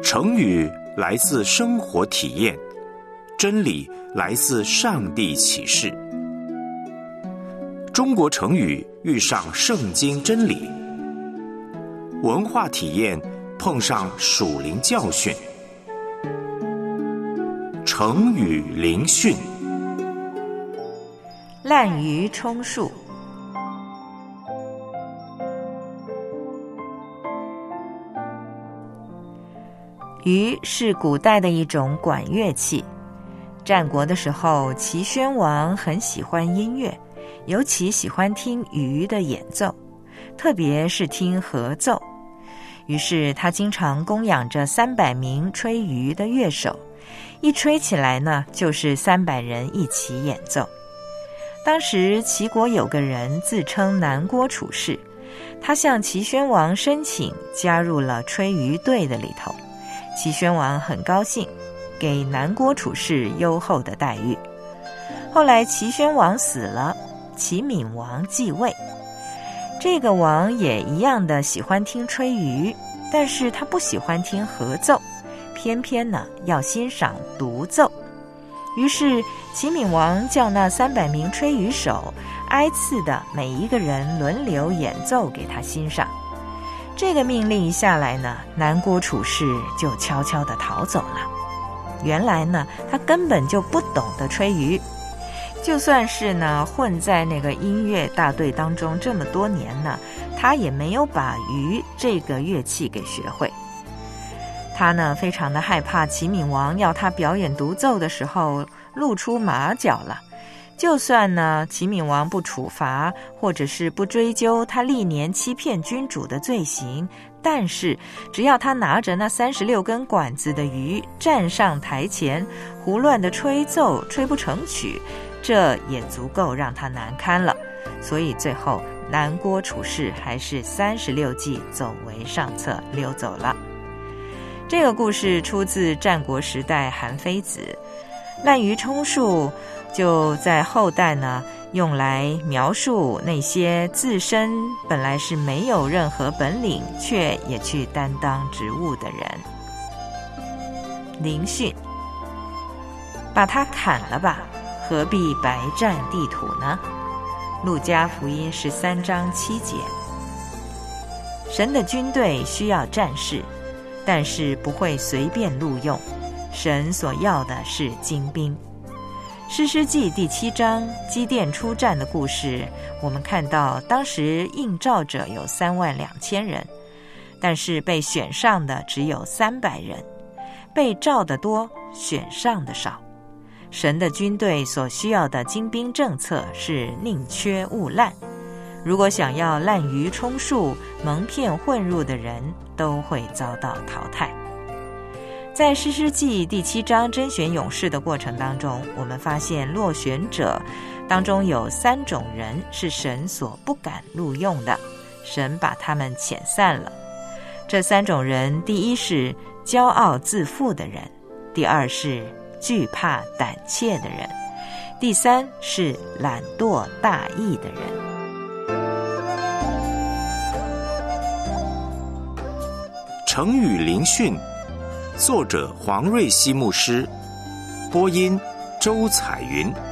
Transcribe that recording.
成语来自生活体验，真理来自上帝启示。中国成语遇上圣经真理，文化体验碰上属灵教训。成语灵讯。 滥竽充数。竽是古代的一种管乐器。战国的时候，齐宣王很喜欢音乐，尤其喜欢听竽的演奏，特别是听合奏。于是他经常供养着300名吹竽的乐手，一吹起来呢，就是300人一起演奏。当时齐国有个人自称南郭处士，他向齐宣王申请加入了吹竽队的里头。齐宣王很高兴，给南郭处士优厚的待遇。后来齐宣王死了，齐闵王继位。这个王也一样的喜欢听吹竽，但是他不喜欢听合奏，偏偏呢要欣赏独奏。于是齐闵王叫那300名吹竽手挨次的每一个人轮流演奏给他欣赏。这个命令一下来呢，南郭处士就悄悄地逃走了。原来呢，他根本就不懂得吹竽，就算是呢混在那个音乐大队当中这么多年呢，他也没有把竽这个乐器给学会。他呢非常的害怕齐闵王要他表演独奏的时候露出马脚了。就算呢齐闵王不处罚，或者是不追究他历年欺骗君主的罪行，但是只要他拿着那36根管子的竽站上台前，胡乱的吹奏，吹不成曲，这也足够让他难堪了。所以最后南郭处士还是36计走为上策，溜走了。这个故事出自战国时代韩非子。滥竽充数就在后代呢用来描述那些自身本来是没有任何本领，却也去担当职务的人。灵训。把它砍了吧，何必白占地土呢？路加福音13章7节。神的军队需要战士，但是不会随便录用，神所要的是精兵。士师记第7章基甸出战的故事，我们看到当时应召者有32000人，但是被选上的只有300人，被召的多，选上的少。神的军队所需要的精兵政策是宁缺毋滥，如果想要滥竽充数、蒙骗混入的人，都会遭到淘汰。在士师记第7章甄选勇士的过程当中，我们发现落选者当中有3种人是神所不敢录用的，神把他们遣散了。这3种人，第一是骄傲自负的人，第二是惧怕胆怯的人，第三是懒惰大意的人。 成语灵讯，作者黄瑞希牧师，播音周彩云。